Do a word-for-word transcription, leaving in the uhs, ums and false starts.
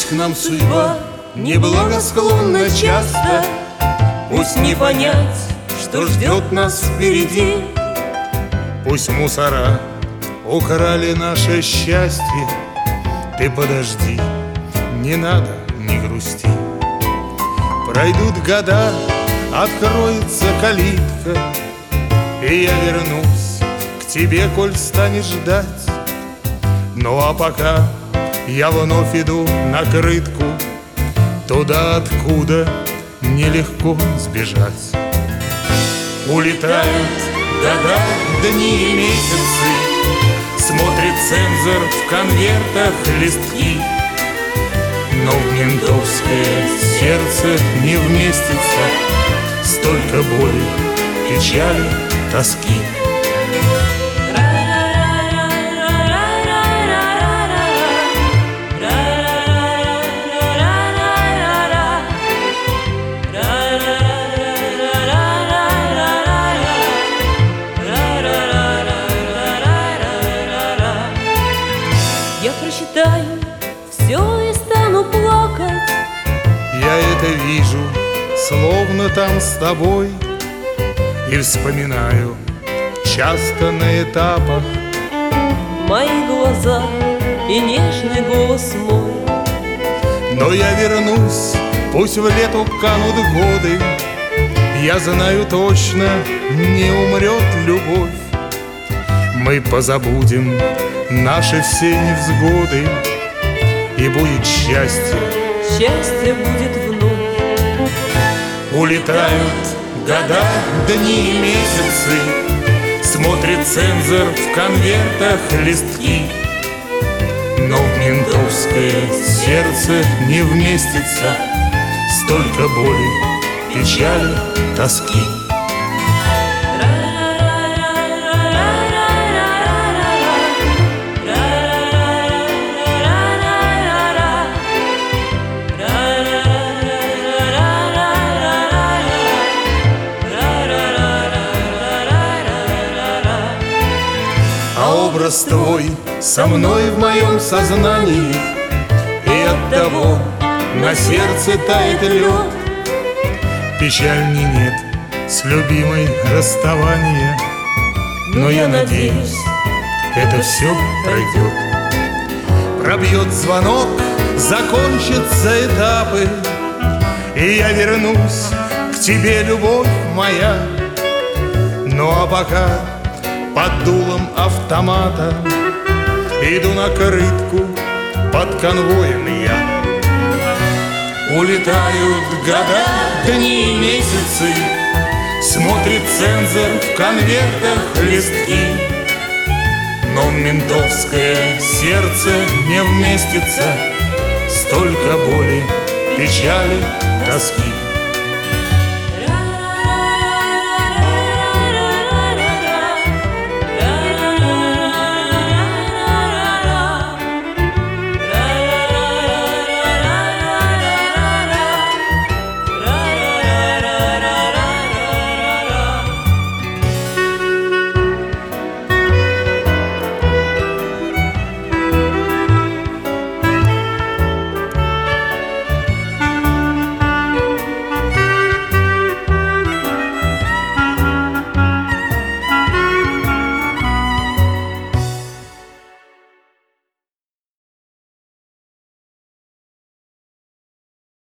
к нам судьба неблагосклонна часто, Пусть не понять, что ждет нас впереди. пусть мусора украли наше счастье, ты подожди, не надо, не грусти. Пройдут года, откроется калитка, и я вернусь к тебе, коль станешь ждать. Ну а пока я вновь иду на крытку, туда, откуда нелегко сбежать. Улетают года, дни и месяцы, смотрит цензор в конвертах листки, но в ментовское сердце не вместится столько боли, печали, тоски. Я прочитаю все и стану плакать. Я это вижу, словно там с тобой, и вспоминаю часто на этапах Мои глаза и нежный голос мой. но я вернусь, пусть в лету канут годы, я знаю точно, не умрет любовь. Мы позабудем наши все невзгоды, и будет счастье. Счастье будет вновь. Улетают года, дни и месяцы, смотрит цензор в конвертах листки, но в ментовское сердце не вместится столько боли, печали, тоски. А образ твой со мной в моем сознании, и оттого на сердце тает лед. Печальни нет с любимой расставания, но я надеюсь, это все пройдет. Пробьет звонок, закончатся этапы, и я вернусь к тебе, любовь моя. Ну а пока под дулом автомата иду на крытку под конвоем я. Улетают года, дни и месяцы, смотрит цензор в конвертах листки, но в ментовское сердце не вместится столько боли, печали, тоски.